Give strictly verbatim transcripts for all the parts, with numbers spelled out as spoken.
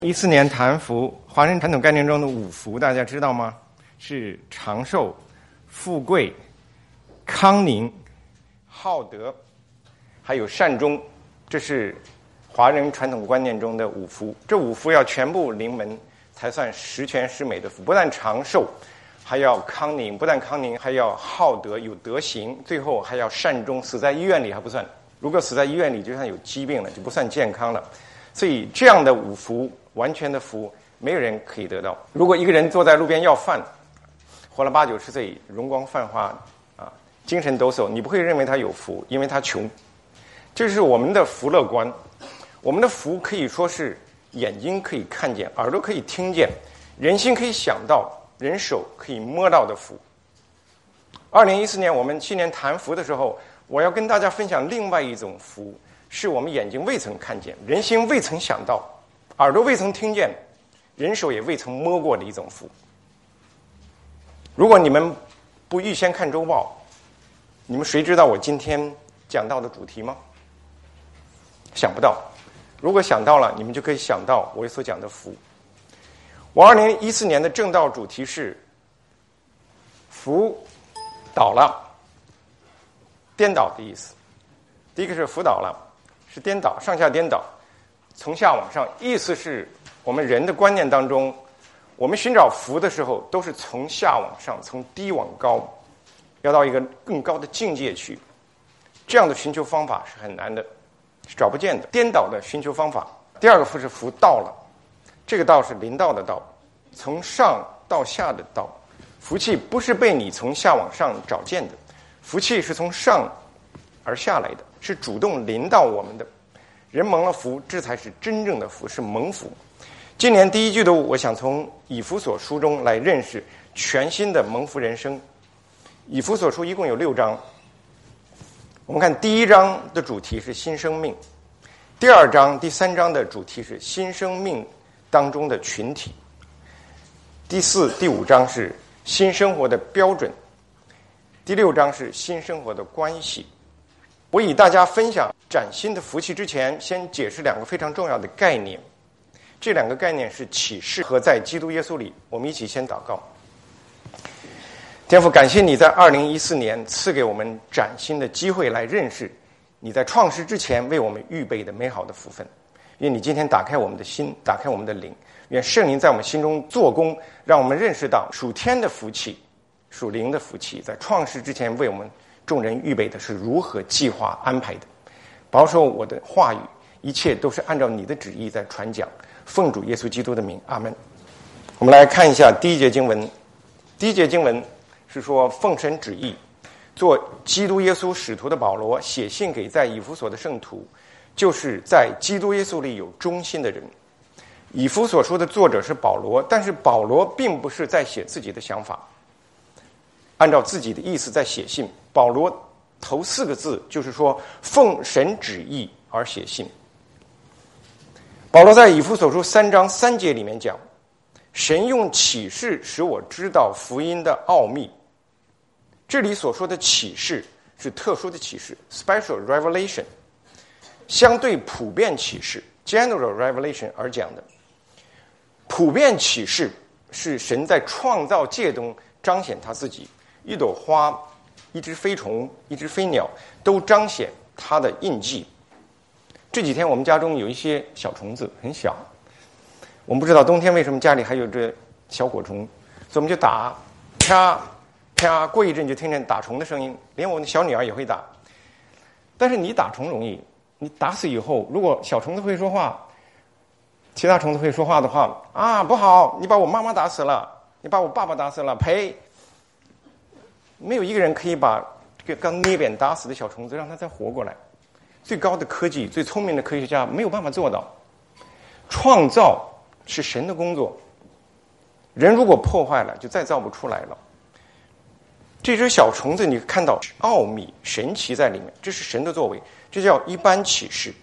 一四年谈福，华人传统概念中的五福，大家知道吗？是长寿、富贵、康宁、好德，还有善终，这是华人传统观念中的五福。这五福要全部临门，才算十全十美的福。不但长寿，还要康宁；不但康宁，还要好德，有德行；最后还要善终，死在医院里还不算。如果死在医院里，就算有疾病了，就不算健康了。所以这样的五福，完全的福，没有人可以得到。如果一个人坐在路边要饭，活了八九十岁，容光焕发啊，精神抖擞，你不会认为他有福，因为他穷。这是我们的福乐观。我们的福可以说是眼睛可以看见，耳朵可以听见，人心可以想到，人手可以摸到的福。二零一四年我们新年谈福的时候，我要跟大家分享另外一种福，是我们眼睛未曾看见，人心未曾想到，耳朵未曾听见，人手也未曾摸过的一种福。如果你们不预先看周报，你们谁知道我今天讲到的主题吗？想不到。如果想到了，你们就可以想到我所讲的福。我二零一四年的正道主题是福倒了，颠倒的意思。第一个是福倒了，是颠倒，上下颠倒，从下往上，意思是我们人的观念当中，我们寻找福的时候都是从下往上，从低往高，要到一个更高的境界去。这样的寻求方法是很难的，是找不见的，颠倒的寻求方法。第二个福是福到了，这个道是临到的道，从上到下的道。福气不是被你从下往上找见的，福气是从上而下来的，是主动临到我们的。人蒙了福，这才是真正的福，是蒙福。今年第一季度，我想从以弗所书中来认识全新的蒙福人生。以弗所书一共有六章，我们看第一章的主题是新生命，第二章、第三章的主题是新生命当中的群体，第四、第五章是新生活的标准，第六章是新生活的关系。我与大家分享崭新的福气之前，先解释两个非常重要的概念。这两个概念是启示和在基督耶稣里。我们一起先祷告。天父，感谢你在二零一四年赐给我们崭新的机会来认识你在创世之前为我们预备的美好的福分。愿你今天打开我们的心，打开我们的灵，愿圣灵在我们心中做工，让我们认识到属天的福气，属灵的福气在创世之前为我们众人预备的是如何计划安排的。保守我的话语，一切都是按照你的旨意在传讲。奉主耶稣基督的名，阿们。我们来看一下第一节经文。第一节经文是说，奉神旨意，做基督耶稣使徒的保罗写信给在以弗所的圣徒，就是在基督耶稣里有忠心的人。以弗所书的作者是保罗，但是保罗并不是在写自己的想法，按照自己的意思在写信。保罗头四个字就是说，奉神旨意而写信。保罗在以弗所书三章三节里面讲，神用启示使我知道福音的奥秘。这里所说的启示是特殊的启示 special revelation， 相对普遍启示 general revelation 而讲的。普遍启示是神在创造界中彰显他自己，一朵花、一只飞虫、一只飞鸟都彰显他的印记。这几天我们家中有一些小虫子，很小，我们不知道冬天为什么家里还有这小果虫，所以我们就打，啪啪，过一阵就听见打虫的声音，连我的小女儿也会打。但是你打虫容易，你打死以后，如果小虫子会说话，其他虫子会说话的话，啊，不好，你把我妈妈打死了，你把我爸爸打死了，赔。没有一个人可以把这个刚捏扁打死的小虫子让它再活过来。最高的科技，最聪明的科学家没有办法做到。创造是神的工作，人如果破坏了，就再造不出来了。这只小虫子，你看到奥秘、神奇在里面，这是神的作为，这叫一般启示。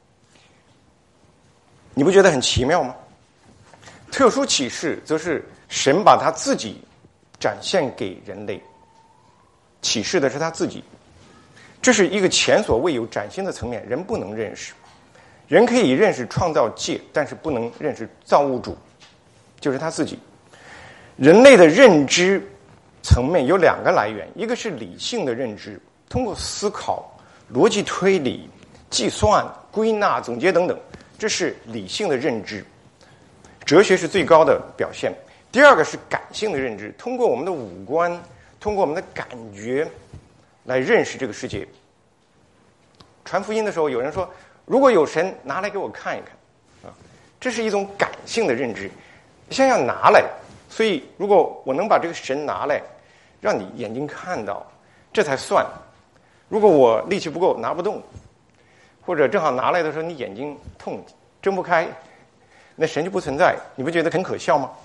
你不觉得很奇妙吗？特殊启示则是神把他自己展现给人类，启示的是他自己。这是一个前所未有崭新的层面，人不能认识。 人可以认识创造界，但是不能认识造物主，就是他自己。人类的认知层面有两个来源，一个是理性的认知，通过思考、逻辑推理、计算、归纳、总结等等，这是理性的认知。哲学是最高的表现。第二个是感性的认知，通过我们的五官，通过我们的感觉来认识这个世界。传福音的时候，有人说，如果有神，拿来给我看一看啊，这是一种感性的认知，先要拿来。所以如果我能把这个神拿来让你眼睛看到，这才算。如果我力气不够拿不动，或者正好拿来的时候你眼睛痛睁不开，那神就不存在，你不觉得很可笑吗？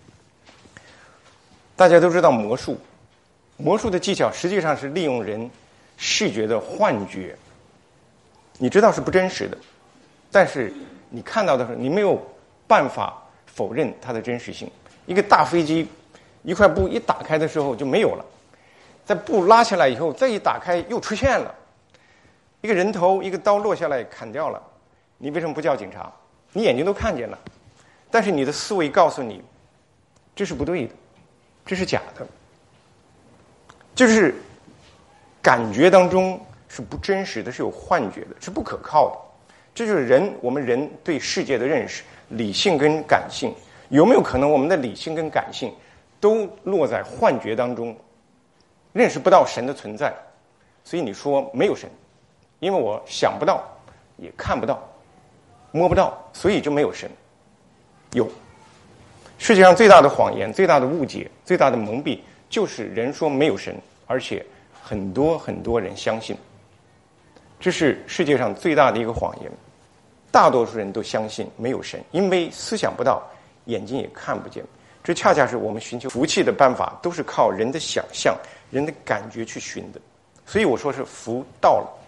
大家都知道魔术，魔术的技巧实际上是利用人视觉的幻觉，你知道是不真实的，但是你看到的时候你没有办法否认它的真实性。一个大飞机一块布一打开的时候就没有了，在布拉下来以后再一打开又出现了。一个人头一个刀落下来砍掉了，你为什么不叫警察？你眼睛都看见了，但是你的思维告诉你这是不对的，这是假的，就是感觉当中是不真实的，是有幻觉的，是不可靠的。这就是人，我们人对世界的认识，理性跟感性。有没有可能我们的理性跟感性都落在幻觉当中，认识不到神的存在？所以你说没有神，因为我想不到，也看不到，摸不到，所以就没有神。有。世界上最大的谎言、最大的误解、最大的蒙蔽，就是人说没有神，而且很多很多人相信。这是世界上最大的一个谎言。大多数人都相信没有神，因为思想不到，眼睛也看不见。这恰恰是我们寻求福气的办法，都是靠人的想象、人的感觉去寻的。所以我说是福到了。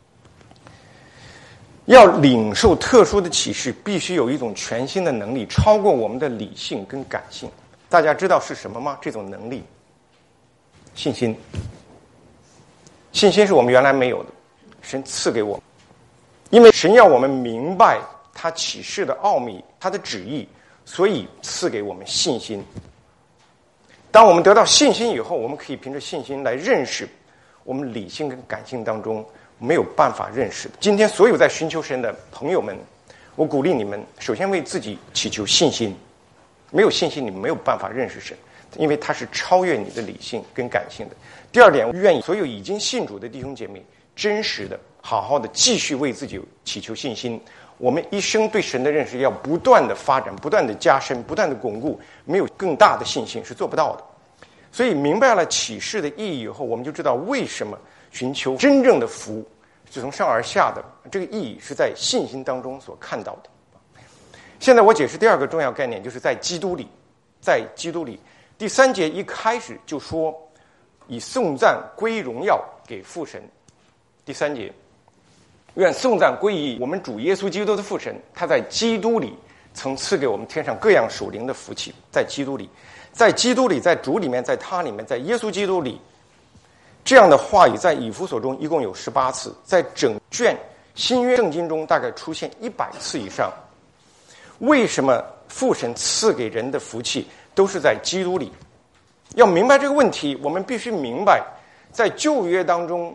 要领受特殊的启示，必须有一种全新的能力，超过我们的理性跟感性。大家知道是什么吗？这种能力，信心。信心是我们原来没有的，神赐给我们，因为神要我们明白他启示的奥秘，他的旨意，所以赐给我们信心。当我们得到信心以后，我们可以凭着信心来认识我们理性跟感性当中没有办法认识的。今天所有在寻求神的朋友们，我鼓励你们首先为自己祈求信心。没有信心你们没有办法认识神，因为他是超越你的理性跟感性的。第二点，愿意所有已经信主的弟兄姐妹真实的好好的继续为自己祈求信心。我们一生对神的认识要不断的发展，不断的加深，不断的巩固，没有更大的信心是做不到的。所以明白了启示的意义以后，我们就知道为什么寻求真正的福是从上而下的，这个意义是在信心当中所看到的。现在我解释第二个重要概念，就是在基督里。在基督里，第三节一开始就说以颂赞归荣耀给父神。第三节，愿颂赞归于我们主耶稣基督的父神，他在基督里曾赐给我们天上各样属灵的福气。在基督里，在基督里，在主里面，在他里面，在耶稣基督里，这样的话语在以弗所中一共有十八次，在整卷新约圣经中大概出现一百次以上。为什么父神赐给人的福气都是在基督里？要明白这个问题，我们必须明白，在旧约当中，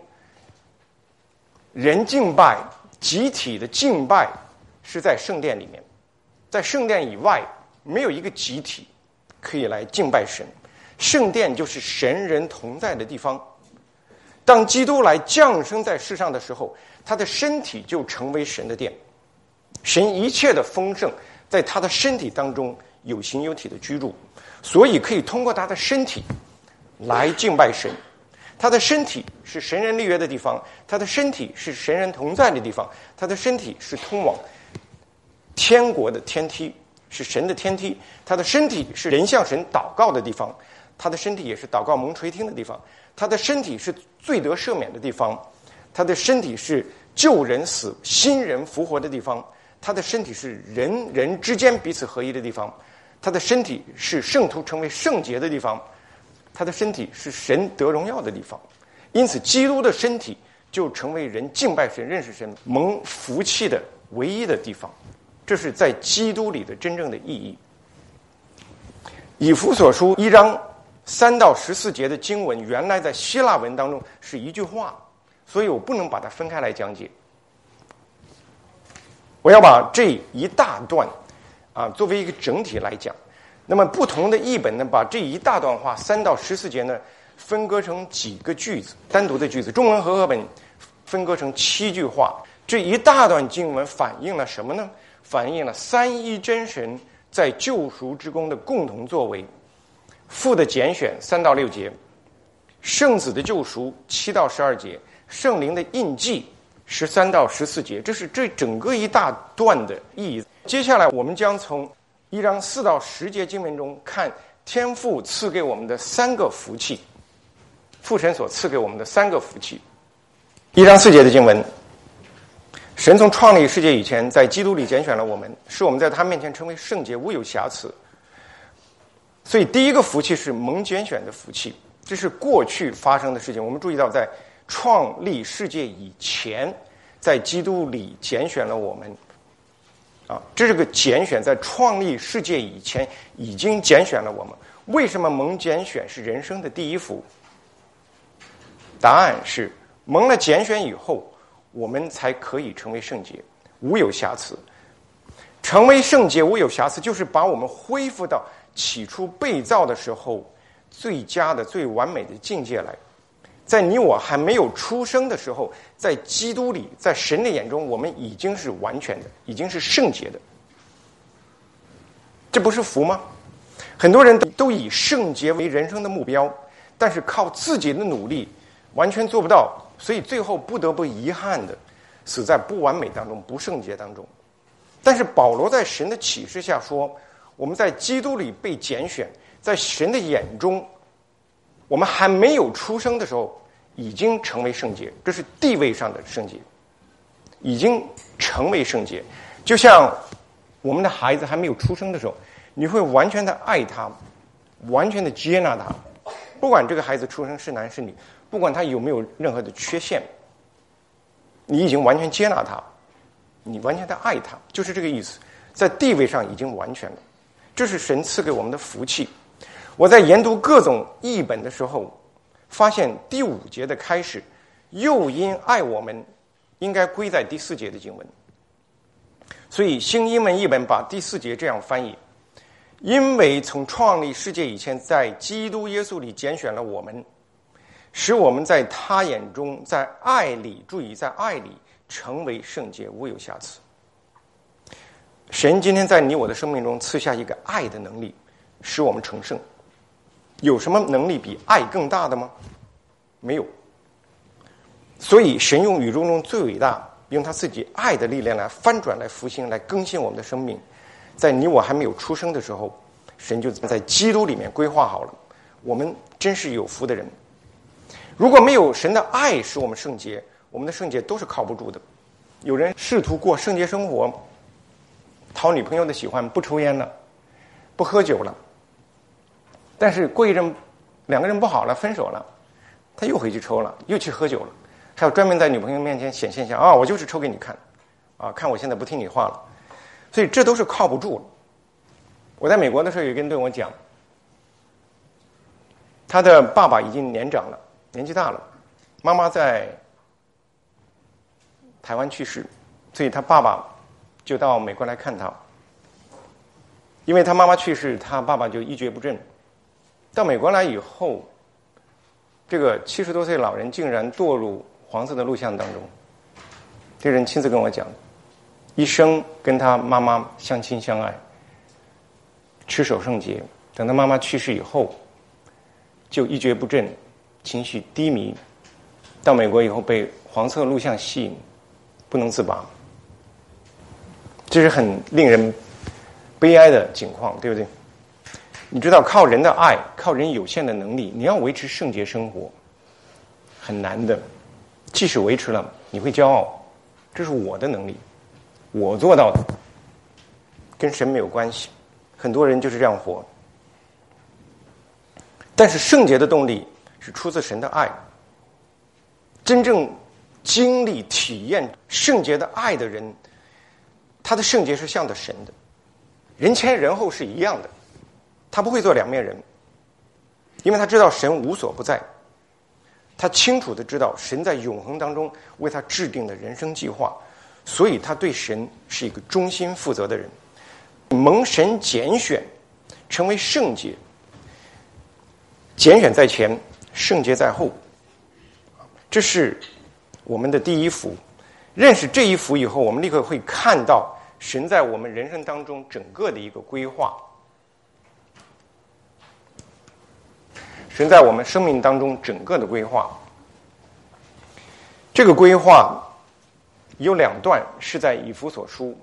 人敬拜集体的敬拜是在圣殿里面，在圣殿以外没有一个集体可以来敬拜神。圣殿就是神人同在的地方。当基督来降生在世上的时候，他的身体就成为神的殿，神一切的丰盛在他的身体当中有形有体的居住，所以可以通过他的身体来敬拜神。他的身体是神人立约的地方，他的身体是神人同在的地方，他的身体是通往天国的天梯，是神的天梯。他的身体是人向神祷告的地方，他的身体也是祷告蒙垂听的地方。他的身体是罪得赦免的地方，他的身体是旧人死新人复活的地方，他的身体是人人之间彼此合一的地方，他的身体是圣徒成为圣洁的地方，他的身体是神得荣耀的地方。因此基督的身体就成为人敬拜神认识神蒙福气的唯一的地方，这是在基督里的真正的意义。以弗所书一章三到十四节的经文，原来在希腊文当中是一句话，所以我不能把它分开来讲解。我要把这一大段啊作为一个整体来讲。那么不同的译本呢，把这一大段话三到十四节呢分割成几个句子，单独的句子。中文和合本分割成七句话。这一大段经文反映了什么呢？反映了三一真神在救赎之功的共同作为。父的拣选三到六节，圣子的救赎七到十二节，圣灵的印记十三到十四节，这是这整个一大段的意义。接下来我们将从一章四到十节经文中看天父赐给我们的三个福气，父神所赐给我们的三个福气。一章四节的经文，神从创立世界以前，在基督里拣选了我们，使我们在他面前成为圣洁，无有瑕疵。所以第一个福气是蒙拣选的福气，这是过去发生的事情。我们注意到，在创立世界以前，在基督里拣选了我们。啊，这是个拣选，在创立世界以前已经拣选了我们。为什么蒙拣选是人生的第一福？答案是蒙了拣选以后，我们才可以成为圣洁，无有瑕疵。成为圣洁无有瑕疵，就是把我们恢复到起初被造的时候最佳的、最完美的境界来。在你我还没有出生的时候，在基督里，在神的眼中，我们已经是完全的，已经是圣洁的。这不是福吗？很多人都以圣洁为人生的目标，但是靠自己的努力完全做不到，所以最后不得不遗憾的死在不完美当中、不圣洁当中。但是保罗在神的启示下说，我们在基督里被拣选，在神的眼中，我们还没有出生的时候已经成为圣洁，这是地位上的圣洁，已经成为圣洁。就像我们的孩子还没有出生的时候，你会完全的爱他，完全的接纳他，不管这个孩子出生是男是女，不管他有没有任何的缺陷，你已经完全接纳他，你完全的爱他，就是这个意思。在地位上已经完全了，这是神赐给我们的福气。我在研读各种译本的时候，发现第五节的开始，又因爱我们，应该归在第四节的经文。所以新英文译本把第四节这样翻译：因为从创立世界以前，在基督耶稣里拣选了我们，使我们在他眼中，在爱里，注意在爱里成为圣洁，无有瑕疵。神今天在你我的生命中赐下一个爱的能力，使我们成圣。有什么能力比爱更大的吗？没有。所以神用宇宙中最伟大，用他自己爱的力量来翻转、来复兴、来更新我们的生命。在你我还没有出生的时候，神就在基督里面规划好了。我们真是有福的人。如果没有神的爱使我们圣洁，我们的圣洁都是靠不住的。有人试图过圣洁生活，讨女朋友的喜欢，不抽烟了，不喝酒了，但是过一阵两个人不好了，分手了，他又回去抽了，又去喝酒了，还要专门在女朋友面前显现一下啊，我就是抽给你看啊，看我现在不听你话了。所以这都是靠不住了。我在美国的时候，有一个人对我讲，他的爸爸已经年长了，年纪大了，妈妈在台湾去世，所以他爸爸就到美国来看他。因为他妈妈去世，他爸爸就一蹶不振。到美国来以后，这个七十多岁老人竟然堕入黄色的录像当中。这人亲自跟我讲，一生跟他妈妈相亲相爱，持守圣洁。等他妈妈去世以后，就一蹶不振，情绪低迷。到美国以后被黄色录像吸引，不能自拔。这是很令人悲哀的情况，对不对？你知道，靠人的爱，靠人有限的能力，你要维持圣洁生活很难的。即使维持了，你会骄傲，这是我的能力，我做到的，跟神没有关系。很多人就是这样活。但是圣洁的动力是出自神的爱。真正经历体验圣洁的爱的人， 他的圣洁是向着神的，人前人后是一样的，他不会做两面人，因为他知道神无所不在，他清楚的知道神在永恒当中为他制定的人生计划，所以他对神是一个忠心负责的人。蒙神拣选成为圣洁，拣选在前，圣洁在后，这是我们的第一福。认识这一福以后，我们立刻会看到神在我们人生当中整个的一个规划，神在我们生命当中整个的规划。这个规划有两段是在以弗所书，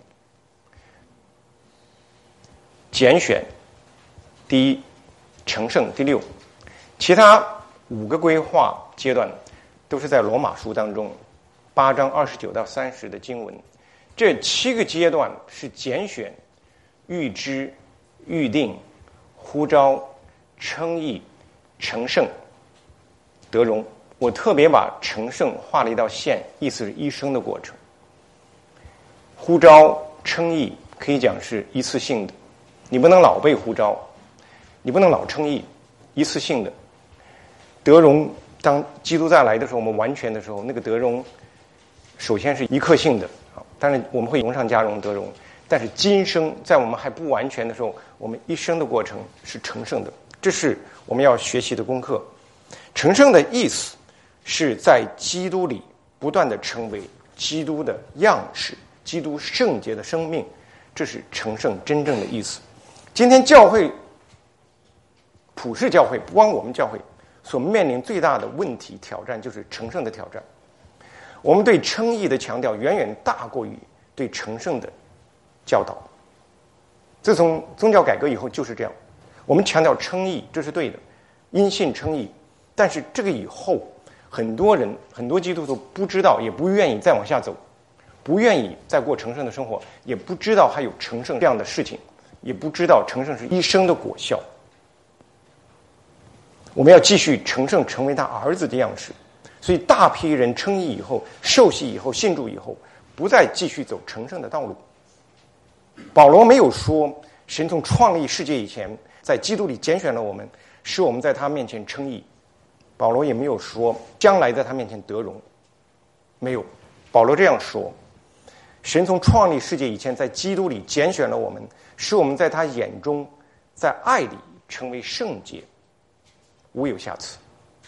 拣选第一，成圣第六，其他五个规划阶段都是在罗马书当中八章二十九到三十的经文。这七个阶段是拣选、预知、预定、呼召、称义、成圣、得荣。我特别把成圣画了一道线，意思是一生的过程。呼召、称义可以讲是一次性的，你不能老被呼召，你不能老称义，一次性的。得荣，当基督再来的时候，我们完全的时候，那个得荣首先是一刻性的，当然我们会荣上加荣得荣，但是今生在我们还不完全的时候，我们一生的过程是成圣的，这是我们要学习的功课。成圣的意思是在基督里不断的成为基督的样式，基督圣洁的生命，这是成圣真正的意思。今天教会，普世教会，不光我们教会所面临最大的问题挑战就是成圣的挑战。我们对称义的强调远远大过于对成圣的教导。自从宗教改革以后就是这样，我们强调称义，这是对的，因信称义。但是这个以后，很多人很多基督徒不知道，也不愿意再往下走，不愿意再过成圣的生活，也不知道还有成圣这样的事情，也不知道成圣是一生的果效。我们要继续成圣，成为他儿子的样式。所以大批人称义以后，受洗以后，信主以后，不再继续走成圣的道路。保罗没有说神从创立世界以前在基督里拣选了我们，使我们在他面前称义。保罗也没有说将来在他面前得荣，没有。保罗这样说，神从创立世界以前在基督里拣选了我们，使我们在他眼中在爱里成为圣洁，无有瑕疵。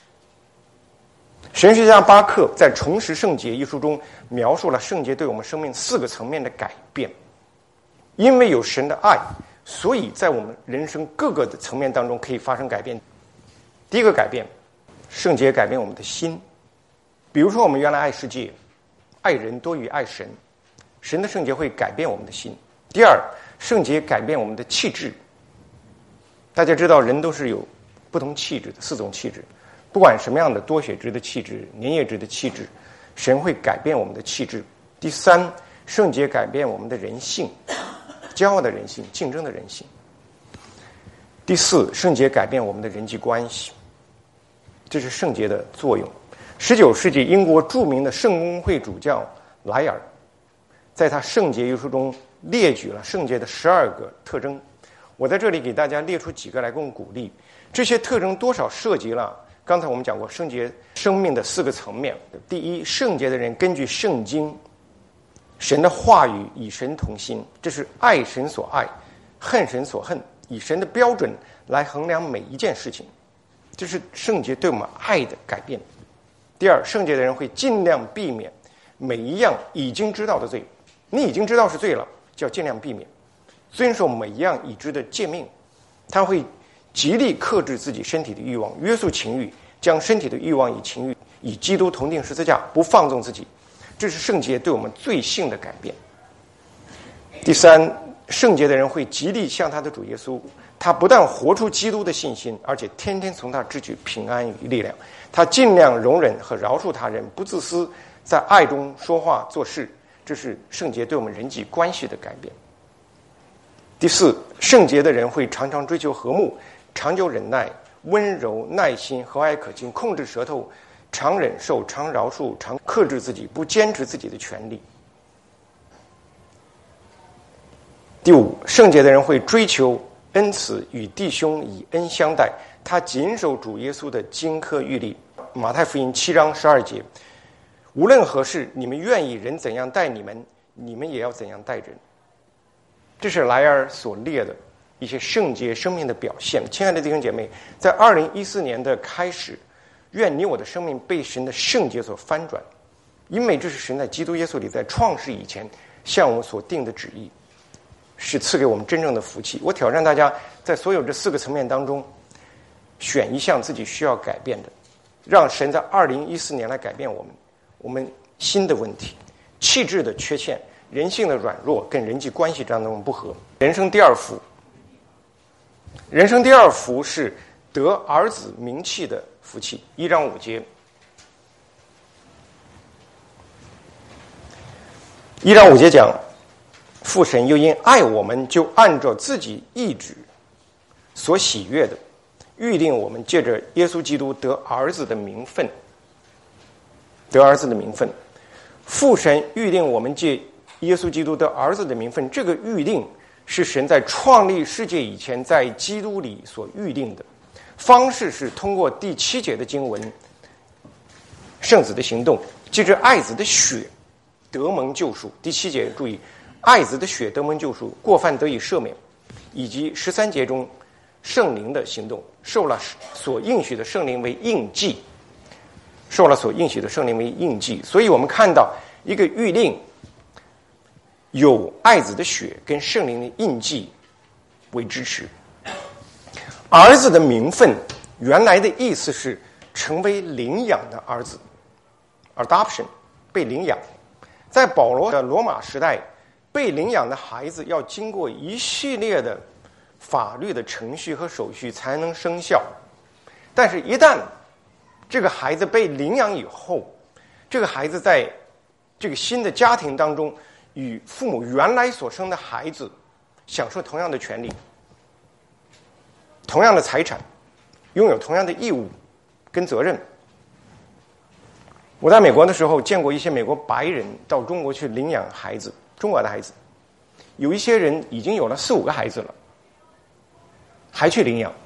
神学家巴克在《重拾圣洁》一书中描述了圣洁对我们生命四个层面的改变。因为有神的爱，所以在我们人生各个的层面当中可以发生改变。第一个改变，圣洁改变我们的心。比如说我们原来爱世界，爱人多于爱神，神的圣洁会改变我们的心。第二，圣洁改变我们的气质。大家知道人都是有不同气质的，四种气质，不管什么样的多血质的气质、粘液质的气质，神会改变我们的气质。第三，圣洁改变我们的人性，骄傲的人性，竞争的人性。第四，圣洁改变我们的人际关系，这是圣洁的作用。十九世纪英国著名的圣公会主教莱尔在他《圣洁》一书中列举了圣洁的十二个特征，我在这里给大家列出几个来供鼓励。这些特征多少涉及了刚才我们讲过圣洁生命的四个层面。第一，圣洁的人根据圣经神的话语以神同心，这是爱神所爱，恨神所恨，以神的标准来衡量每一件事情，这是圣洁对我们爱的改变。第二，圣洁的人会尽量避免每一样已经知道的罪，你已经知道是罪了，就要尽量避免，遵守每一样已知的诫命。他会极力克制自己身体的欲望，约束情欲，将身体的欲望与情欲以基督同定十字架，不放纵自己。这是圣洁对我们罪性的改变。第三，圣洁的人会极力向他的主耶稣，他不但活出基督的信心，而且天天从他支取平安与力量。他尽量容忍和饶恕他人，不自私，在爱中说话做事，这是圣洁对我们人际关系的改变。第四，圣洁的人会常常追求和睦，长久忍耐，温柔耐心，和蔼可亲，控制舌头，常忍受，常饶恕，常克制自己，不坚持自己的权利。 第五，圣洁的人会追求恩慈，与弟兄以恩相待，他谨守主耶稣的金科玉律。马太福音七章十二节，无论何事，你们愿意人怎样待你们，你们也要怎样待人。这是莱尔所列的一些圣洁生命的表现。亲爱的弟兄姐妹，在二零一四年的开始，愿你我的生命被神的圣洁所翻转，因为这是神在基督耶稣里在创世以前向我们所定的旨意，是赐给我们真正的福气。我挑战大家，在所有这四个层面当中，选一项自己需要改变的，让神在二零一四年来改变我们，我们心的问题、气质的缺陷、人性的软弱跟人际关系当中不合。人生第二福，人生第二福是得儿子名气的福气。一章五节，一章五节讲，父神又因爱我们，就按照自己意志所喜悦的，预定我们借着耶稣基督得儿子的名分，得儿子的名分。父神预定我们借耶稣基督得儿子的名分，这个预定是神在创立世界以前在基督里所预定的方式，是通过第七节的经文，圣子的行动，借着爱子的血得蒙救赎。第七节注意，爱子的血得蒙救赎，过犯得以赦免，以及十三节中圣灵的行动，受了所应许的圣灵为印记，受了所应许的圣灵为印记。所以我们看到一个预令有爱子的血跟圣灵的印记为支持。儿子的名分原来的意思是成为领养的儿子， adoption， 被领养。在保罗的罗马时代，被领养的孩子要经过一系列的法律的程序和手续才能生效，但是一旦这个孩子被领养以后，这个孩子在这个新的家庭当中与父母原来所生的孩子享受同样的权利、同样的财产，拥有同样的义务跟责任。我在美国的时候见过一些美国白人到中国去领养孩子，中国的孩子，有一些人已经有了四五个孩子了，还去领养。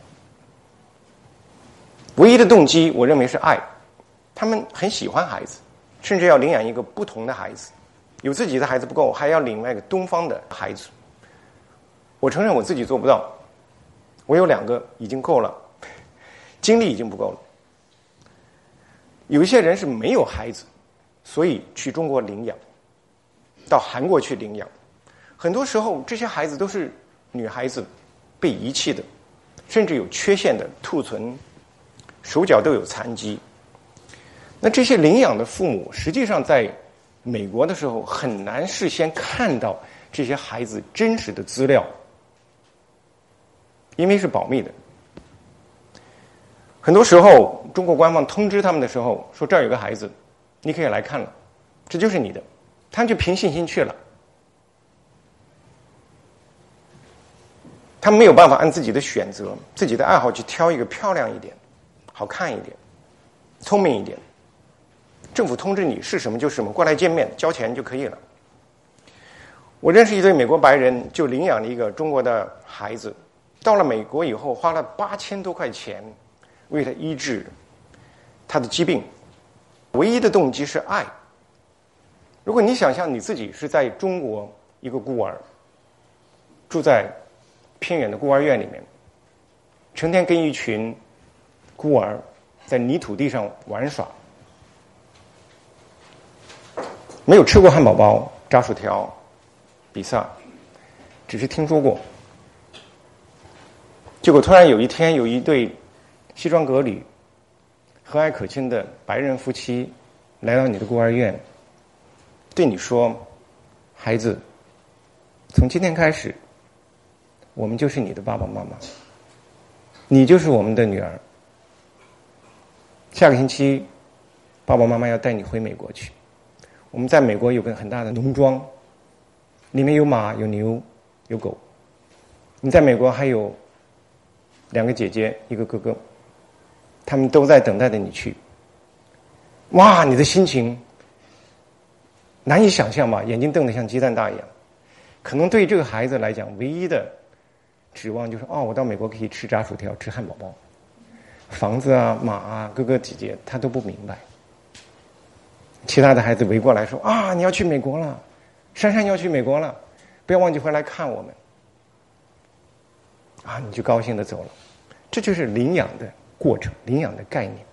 唯一的动机我认为是爱，他们很喜欢孩子，甚至要领养一个不同的孩子，有自己的孩子不够，还要领外一个东方的孩子。我承认我自己做不到，我有两个已经够了，精力已经不够了。有一些人是没有孩子，所以去中国领养，到韩国去领养。很多时候这些孩子都是女孩子，被遗弃的，甚至有缺陷的兔唇，手脚都有残疾。那这些领养的父母实际上在美国的时候很难事先看到这些孩子真实的资料，因为是保密的。很多时候中国官方通知他们的时候说，这儿有个孩子你可以来看了，这就是你的，他们就凭信心去了，他们没有办法按自己的选择、自己的爱好去挑一个漂亮一点、好看一点、聪明一点，政府通知你是什么就是什么，过来见面交钱就可以了。我认识一对美国白人，就领养了一个中国的孩子，到了美国以后花了八千多块钱为他医治他的疾病，唯一的动机是爱。如果你想象你自己是在中国一个孤儿，住在偏远的孤儿院里面，成天跟一群孤儿在泥土地上玩耍，没有吃过汉堡包、炸薯条、比萨，只是听说过。结果突然有一天，有一对西装革履、和蔼可亲的白人夫妻来到你的孤儿院，对你说：“孩子，从今天开始，我们就是你的爸爸妈妈，你就是我们的女儿。下个星期，爸爸妈妈要带你回美国去。我们在美国有个很大的农庄，里面有马、有牛、有狗。你在美国还有两个姐姐，一个哥哥，他们都在等待着你去。”哇，你的心情难以想象吧，眼睛瞪得像鸡蛋大一样。 可能对这个孩子来讲，唯一的指望就是哦，我到美国可以吃炸薯条、吃汉堡包，房子啊、马啊、哥哥姐姐他都不明白。其他的孩子围过来说啊，你要去美国了，珊珊要去美国了，不要忘记回来看我们。啊，你就高兴的走了。这就是领养的过程，领养的概念。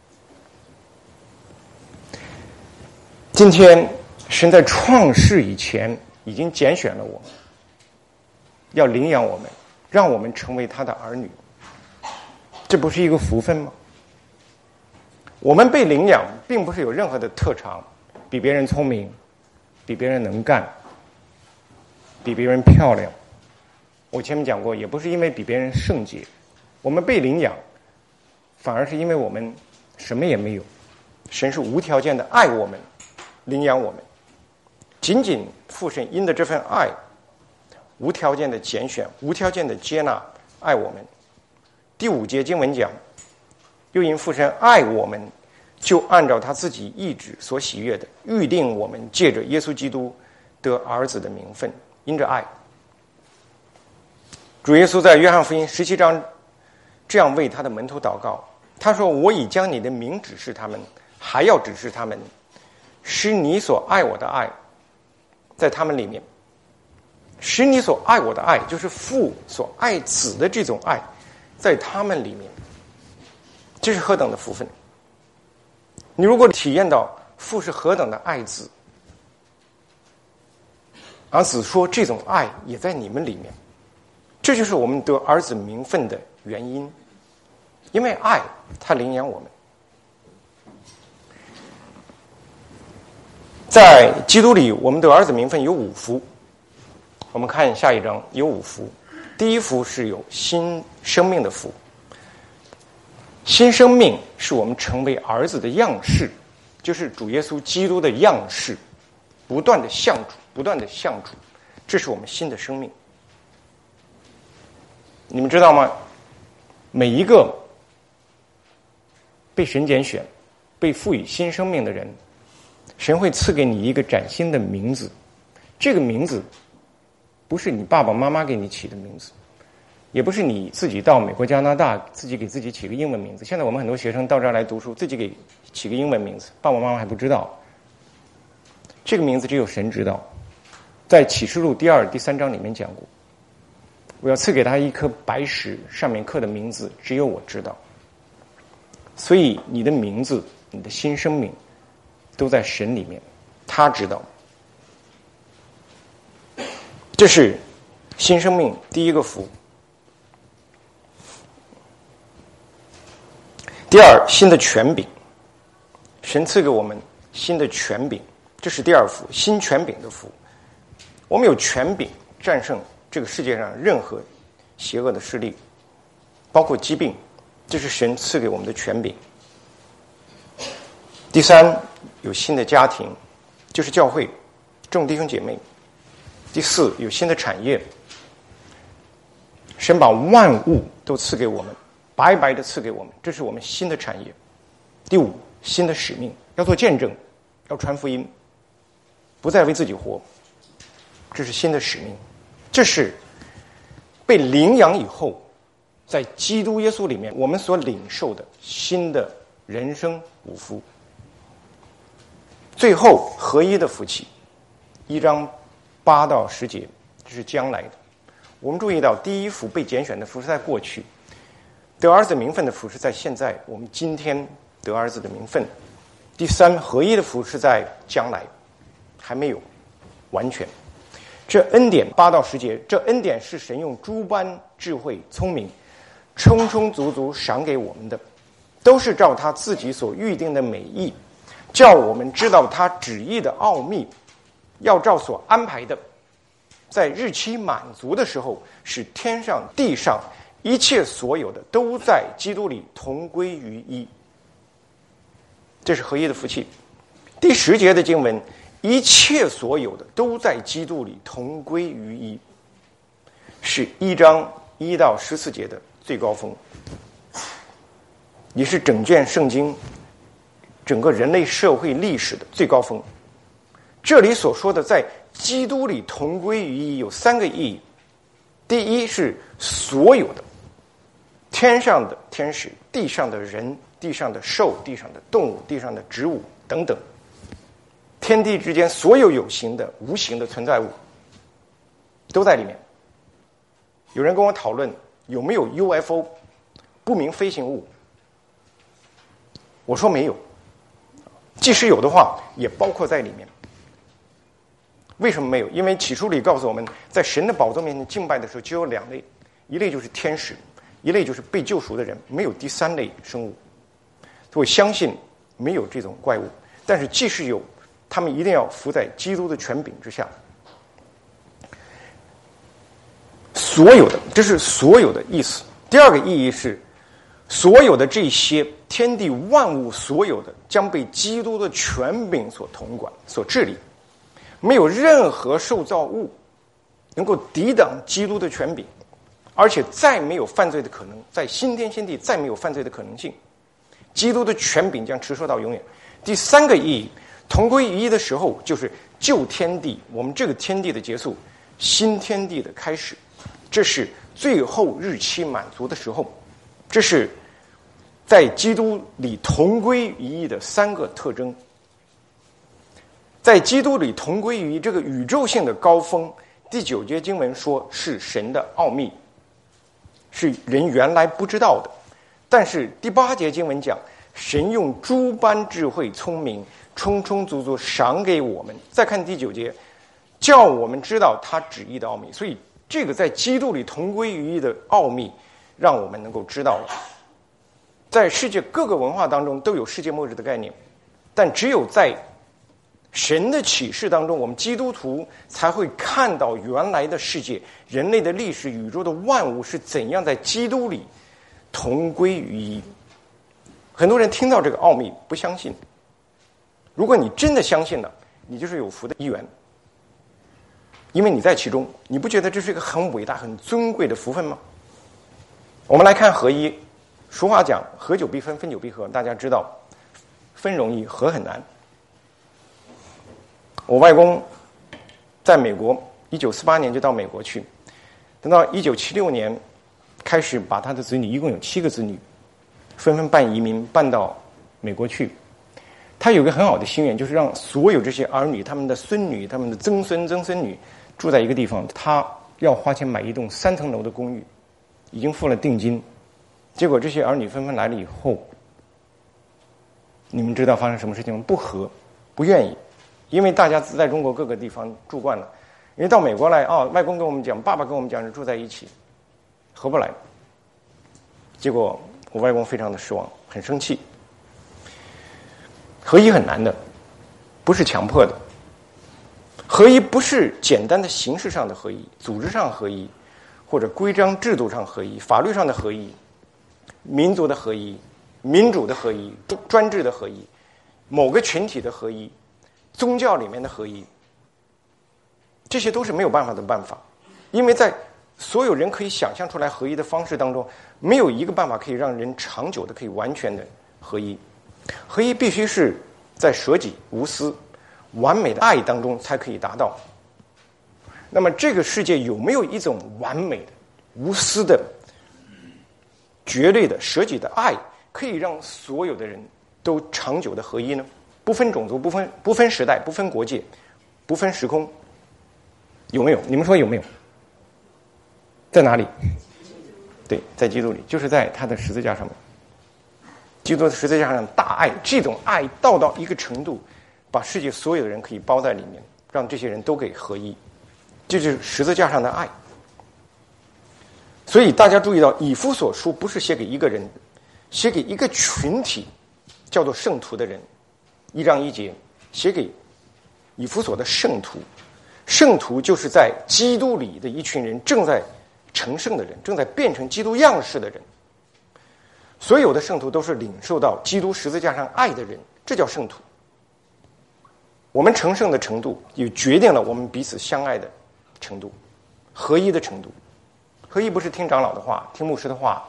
今天神在创世以前已经拣选了我们，要领养我们，让我们成为他的儿女。这不是一个福分吗？我们被领养并不是有任何的特长，比别人聪明，比别人能干，比别人漂亮。我前面讲过，也不是因为比别人圣洁，我们被领养反而是因为我们什么也没有，神是无条件的爱我们，领养我们，仅仅父神因的这份爱，无条件的拣选，无条件的接纳，爱我们。第五节经文讲，又因父神爱我们，就按照他自己意志所喜悦的，预定我们借着耶稣基督得儿子的名分，因着爱。主耶稣在约翰福音十七章这样为他的门徒祷告，他说，我已将你的名指示他们，还要指示他们，使你所爱我的爱在他们里面，使你所爱我的爱，就是父所爱子的这种爱在他们里面。这是何等的福分！你如果体验到父是何等的爱子，而子说这种爱也在你们里面，这就是我们得儿子名分的原因。因为爱，他领养我们。在基督里，我们得儿子名分有五福。我们看下一章，有五福。第一福是有新生命的福。新生命是我们成为儿子的样式，就是主耶稣基督的样式，不断的像主，不断的像主，这是我们新的生命。你们知道吗？每一个被神拣选、被赋予新生命的人，神会赐给你一个崭新的名字。这个名字不是你爸爸妈妈给你起的名字，也不是你自己到美国加拿大自己给自己起个英文名字。现在我们很多学生到这儿来读书，自己给起个英文名字，爸爸妈妈还不知道。这个名字只有神知道。在启示录第二、第三章里面讲过，我要赐给他一颗白石，上面刻的名字只有我知道。所以你的名字，你的新生命都在神里面，他知道。这是新生命第一个福。第二，新的权柄，神赐给我们新的权柄，这是第二福，新权柄的福。我们有权柄战胜这个世界上任何邪恶的势力，包括疾病，这是神赐给我们的权柄。第三，有新的家庭，就是教会众弟兄姐妹。第四，有新的产业，神把万物都赐给我们，白白的赐给我们，这是我们新的产业。第五，新的使命，要做见证，要传福音，不再为自己活，这是新的使命。这是被领养以后，在基督耶稣里面我们所领受的新的人生五福。最后合一的福气，一章八到十节，这是将来的。我们注意到，第一福被拣选的福是在过去，得儿子名分的福是在现在，我们今天得儿子的名分。第三，合一的福是在将来，还没有完全。这恩典八到十节，这恩典是神用诸般智慧、聪明，充充足足赏给我们的，都是照他自己所预定的美意，叫我们知道他旨意的奥秘，要照所安排的，在日期满足的时候，使天上地上一切所有的都在基督里同归于一。这是合一的福气。第十节的经文，一切所有的都在基督里同归于一，是一章一到十四节的最高峰，也是整卷圣经整个人类社会历史的最高峰。这里所说的在基督里同归于一有三个意义。第一是所有的天上的天使、地上的人、地上的兽、地上的动物、地上的植物等等，天地之间所有有形的、无形的存在物都在里面。有人跟我讨论有没有 U F O 不明飞行物，我说没有，即使有的话也包括在里面。为什么没有？因为启示录里告诉我们，在神的宝座面前敬拜的时候只有两类，一类就是天使，一类就是被救赎的人，没有第三类生物。所以我相信没有这种怪物，但是即使有，他们一定要服在基督的权柄之下。所有的，这是所有的意思。第二个意义是，所有的这些天地万物，所有的将被基督的权柄所统管、所治理，没有任何受造物能够抵挡基督的权柄，而且再没有犯罪的可能，在新天新地再没有犯罪的可能性。基督的权柄将持守到永远。第三个意义，同归于一的时候，就是旧天地，我们这个天地的结束，新天地的开始，这是最后日期满足的时候。这是在基督里同归于一的三个特征。在基督里同归于一这个宇宙性的高峰，第九节经文说是神的奥秘，是人原来不知道的。但是第八节经文讲，神用诸般智慧聪明充充足足赏给我们。再看第九节，叫我们知道他旨意的奥秘。所以这个在基督里同归于一的奥秘让我们能够知道了。在世界各个文化当中都有世界末日的概念，但只有在神的启示当中，我们基督徒才会看到原来的世界、人类的历史、宇宙的万物是怎样在基督里同归于一。很多人听到这个奥秘不相信，如果你真的相信了，你就是有福的一员，因为你在其中。你不觉得这是一个很伟大很尊贵的福分吗？我们来看合一。俗话讲合久必分，分久必合，大家知道分容易，合很难。我外公在美国一九四八年就到美国去，等到一九七六年开始把他的子女，一共有七个子女，纷纷办移民办到美国去。他有个很好的心愿，就是让所有这些儿女、他们的孙女、他们的曾孙、曾孙女住在一个地方。他要花钱买一栋三层楼的公寓，已经付了定金。结果这些儿女纷纷来了以后，你们知道发生什么事情吗？不和，不愿意，因为大家在中国各个地方住惯了，因为到美国来啊、哦，外公跟我们讲，爸爸跟我们讲是住在一起，合不来。结果我外公非常的失望，很生气。合一很难的，不是强迫的。合一不是简单的形式上的合一，组织上合一，或者规章制度上合一，法律上的合一，民族的合一，民主的合一，专制的合一，某个群体的合一，宗教里面的合一，这些都是没有办法的办法。因为在所有人可以想象出来合一的方式当中，没有一个办法可以让人长久的可以完全的合一。合一必须是在舍己无私完美的爱当中才可以达到。那么这个世界有没有一种完美的无私的绝对的舍己的爱，可以让所有的人都长久的合一呢？不分种族，不分不分时代，不分国界，不分时空，有没有？你们说有没有？在哪里？对，在基督里，就是在他的十字架上面。基督的十字架上大爱，这种爱到到一个程度，把世界所有的人可以包在里面，让这些人都给合一，这就是十字架上的爱。所以大家注意到，以弗所书不是写给一个人，写给一个群体，叫做圣徒的人。一章一节写给以弗所的圣徒，圣徒就是在基督里的一群人，正在成圣的人，正在变成基督样式的人。所有的圣徒都是领受到基督十字架上爱的人，这叫圣徒。我们成圣的程度也决定了我们彼此相爱的程度，合一的程度。合一不是听长老的话，听牧师的话，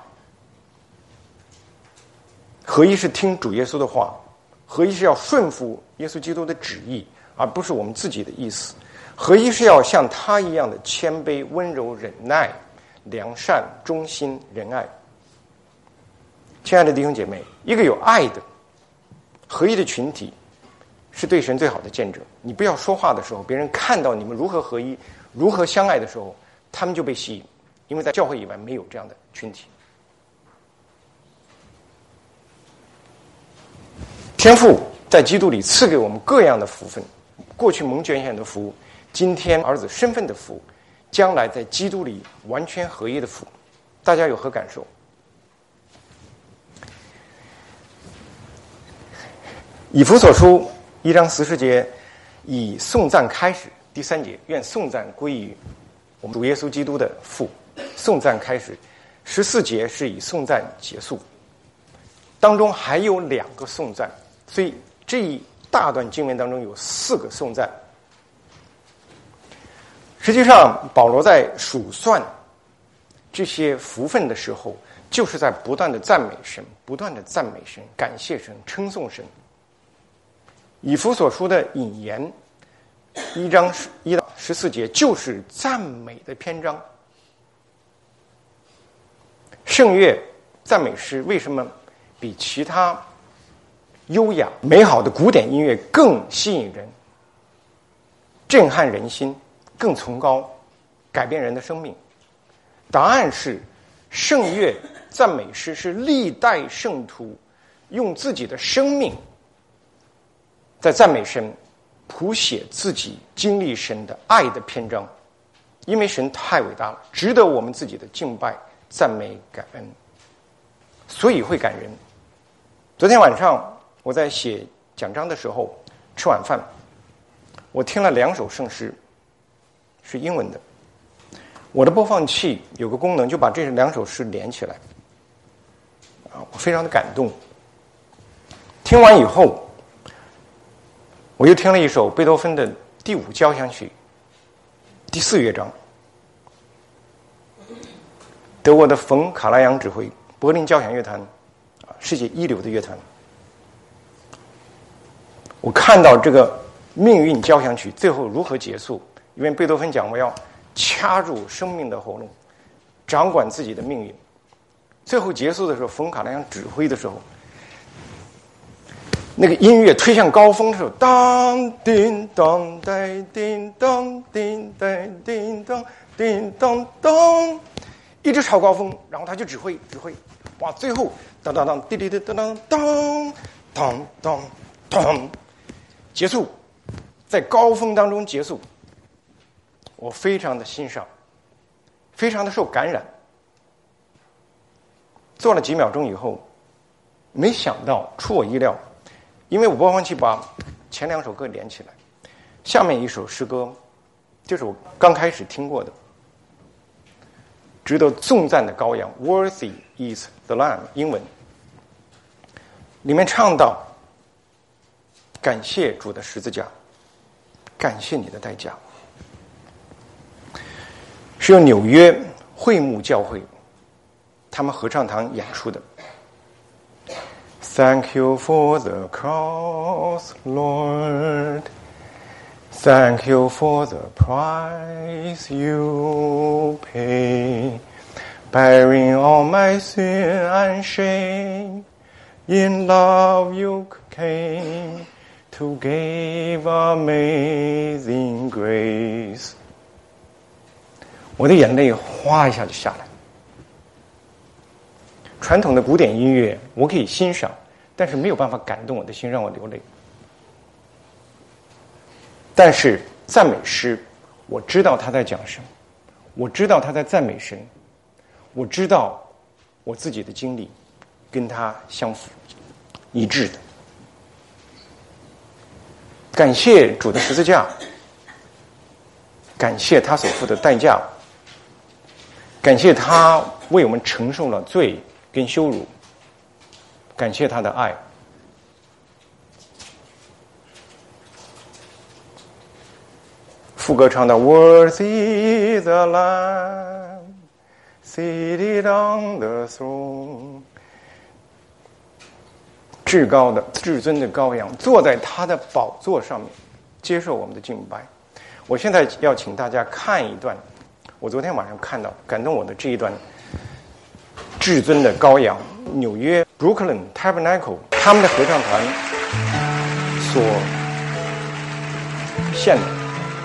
合一是听主耶稣的话，合一是要顺服耶稣基督的旨意，而不是我们自己的意思。 合一是要像他一样的谦卑、温柔、忍耐、良善、忠心、仁爱。亲爱的弟兄姐妹，一个有爱的合一的群体是对神最好的见证。你不要说话的时候，别人看到你们如何合一、如何相爱的时候，他们就被吸引，因为在教会以外没有这样的群体。天父在基督里赐给我们各样的福分，过去蒙拣选的福，今天儿子身份的福，将来在基督里完全合一的福，大家有何感受？以弗所书一章十四节，以颂赞开始。第三节，愿颂赞归于我们主耶稣基督的父。颂赞开始。十四节是以颂赞结束，当中还有两个颂赞，所以这一大段经文当中有四个颂赞。实际上，保罗在数算这些福分的时候，就是在不断的赞美神，不断的赞美神，感谢神，称颂神。以弗所书的引言，一章一到十四节就是赞美的篇章。圣乐赞美诗为什么比其他优雅美好的古典音乐更吸引人、震撼人心、更崇高、改变人的生命？答案是，圣乐赞美诗是历代圣徒用自己的生命在赞美神，谱写自己经历神的爱的篇章。因为神太伟大了，值得我们自己的敬拜、赞美、感恩，所以会感人。昨天晚上我在写讲章的时候，吃晚饭，我听了两首圣诗，是英文的。我的播放器有个功能，就把这两首诗连起来，啊，我非常的感动。听完以后，我又听了一首贝多芬的第五交响曲第四乐章，德国的冯卡拉扬指挥，柏林交响乐团，啊，世界一流的乐团。我看到这个命运交响曲最后如何结束，因为贝多芬讲我要掐住生命的喉咙，掌管自己的命运。最后结束的时候，冯卡拉扬指挥的时候，那个音乐推向高峰的时候，当叮当带叮当叮带叮当叮当当，一直朝高峰，然后他就指挥指挥，哇，最后当当当滴滴滴当当当当当当，结束，在高峰当中结束，我非常的欣赏，非常的受感染。做了几秒钟以后，没想到出我意料。因为我播放器把前两首歌连起来，下面一首诗歌就是我刚开始听过的，值得颂赞的羔羊 Worthy is the Lamb， 英文里面唱到，感谢主的十字架，感谢你的代价，是由纽约会幕教会他们合唱团演出的。Thank you for the cross, Lord. Thank you for the price you pay, bearing all my sin and shame. In love you came to give amazing grace. 我的眼泪哗一下就下来。传统的古典音乐我可以欣赏，但是没有办法感动我的心，让我流泪。但是赞美诗，我知道他在讲什么，我知道他在赞美神，我知道我自己的经历跟他相符一致的。感谢主的十字架，感谢他所付的代价，感谢他为我们承受了罪跟羞辱，感谢他的爱。副歌唱到 Worthy the Lamb seated on the throne， 至高的至尊的羔羊坐在他的宝座上面，接受我们的敬拜。 我现在要请大家看一段，我昨天晚上看到感动我的这一段至尊的羔羊，纽约 Brooklyn Tabernacle 他们的合唱团所献的。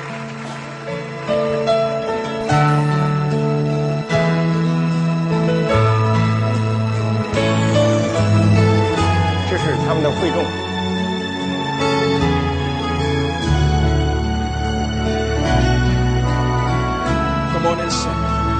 这是他们的会众。 Come on and sing.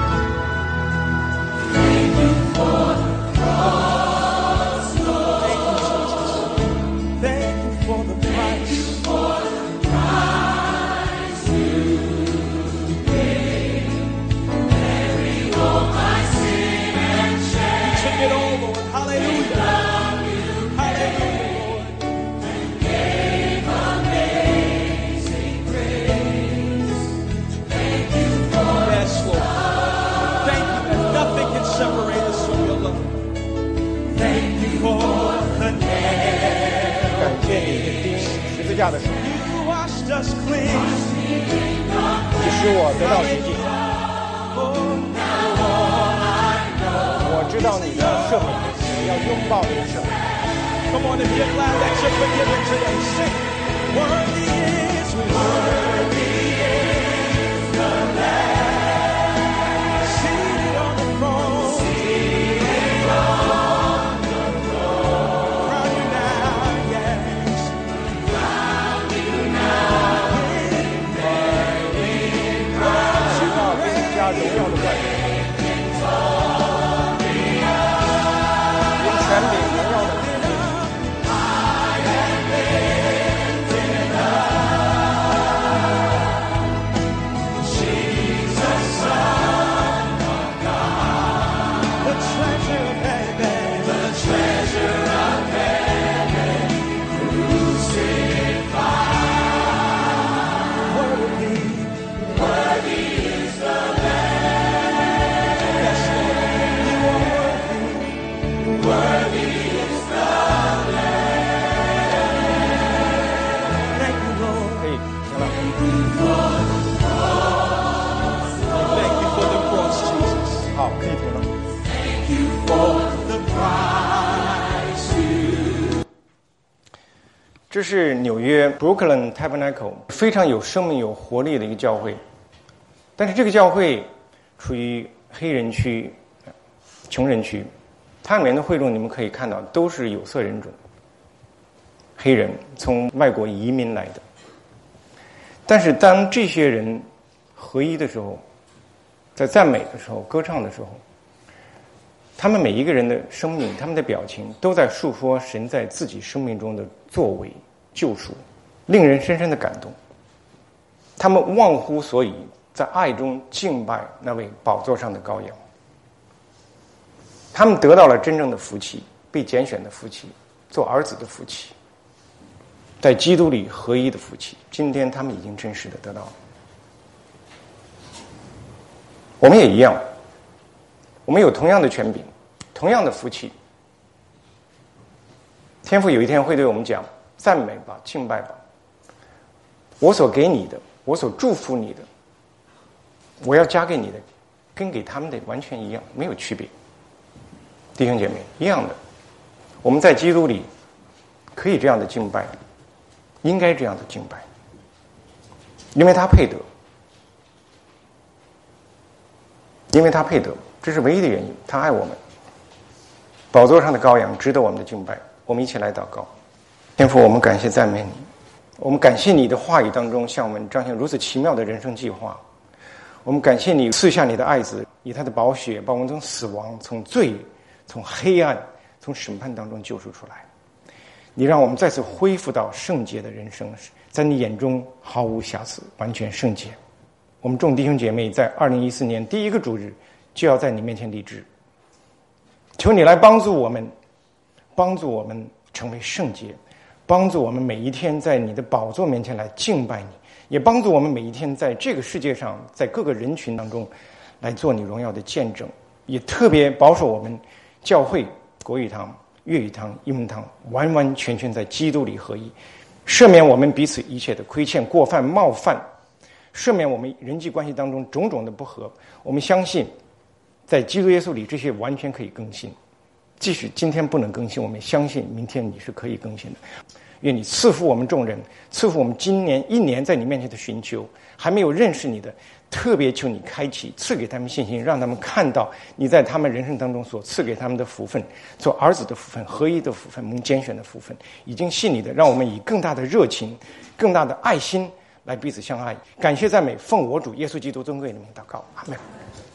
Thank you for the cross, Lord. Thank you, Jesus. Thank you for the price. Thank you for the price you paid. Bearing all my sin and shame. Sing it all, Lord. Hallelujah. Hallelujah, Lord. And gave amazing grace. Thank you for Yes, Lord. Thank you that nothing can separate us from your love. Thank you for the nail. 感谢你的钉十字架的手， You washed us clean. 你使我得到洁净。 Oh, 我知道你的赦免，我要拥抱你的赦免。 come on, if you're glad that you're forgiven today, sing. Worthy is, worthy is the Lamb. Seated on the throne. Seated on the throne. Crown you now, yes. Crown you now. In victory. Crown 知道给你加荣耀的冠冕，用权柄荣耀的冠冕。 the treasure of heaven. The treasure of heaven. Crucified. Worthy. Worthy is the Lamb. Yes, Lord. You are worthy. Worthy is the Lamb. Thank you, Lord. 可以停了。 Thank you for the cross, Jesus. 好，可以停了。 For the price you 这是纽约 Brooklyn Tabernacle 非常有生命、有活力的一个教会，但是这个教会处于黑人区、穷人区，它里面的会众你们可以看到都是有色人种，黑人从外国移民来的。但是当这些人合一的时候，在赞美的时候、歌唱的时候，他们每一个人的生命、他们的表情都在述说神在自己生命中的作为、救赎，令人深深的感动。他们忘乎所以，在爱中敬拜那位宝座上的羔羊。他们得到了真正的福气，被拣选的福气，做儿子的福气，在基督里合一的福气。今天他们已经真实的得到了。我们也一样。我们有同样的权柄，同样的福气。天父有一天会对我们讲：赞美吧，敬拜吧。我所给你的，我所祝福你的，我要加给你的，跟给他们的完全一样，没有区别。弟兄姐妹，一样的。我们在基督里可以这样的敬拜，应该这样的敬拜，因为他配得，因为他配得。这是唯一的原因，他爱我们。宝座上的羔羊值得我们的敬拜。我们一起来祷告。天父，我们感谢赞美你，我们感谢你的话语当中向我们彰显如此奇妙的人生计划。我们感谢你赐下你的爱子，以他的宝血把我们从死亡、从罪、从黑暗、从审判当中救赎出来。你让我们再次恢复到圣洁的人生，在你眼中毫无瑕疵，完全圣洁。我们众弟兄姐妹在二零一四年第一个主日就要在你面前立志，求你来帮助我们，帮助我们成为圣洁，帮助我们每一天在你的宝座面前来敬拜你，也帮助我们每一天在这个世界上，在各个人群当中来做你荣耀的见证，也特别保守我们教会、国语堂、粤语堂、英文堂完完全全在基督里合一，赦免我们彼此一切的亏欠、过犯、冒犯， 赦免我们人际关系当中种种的不和。我们相信在基督耶稣里这些完全可以更新，即使今天不能更新，我们相信明天你是可以更新的。愿你赐福我们众人，赐福我们今年一年在你面前的寻求，还没有认识你的，特别求你开启，赐给他们信心，让他们看到你在他们人生当中所赐给他们的福分，做儿子的福分，合一的福分，蒙拣选的福分，已经信你的，让我们以更大的热情，更大的爱心来彼此相爱。感谢赞美，奉我主耶稣基督尊贵的名祷告，阿们。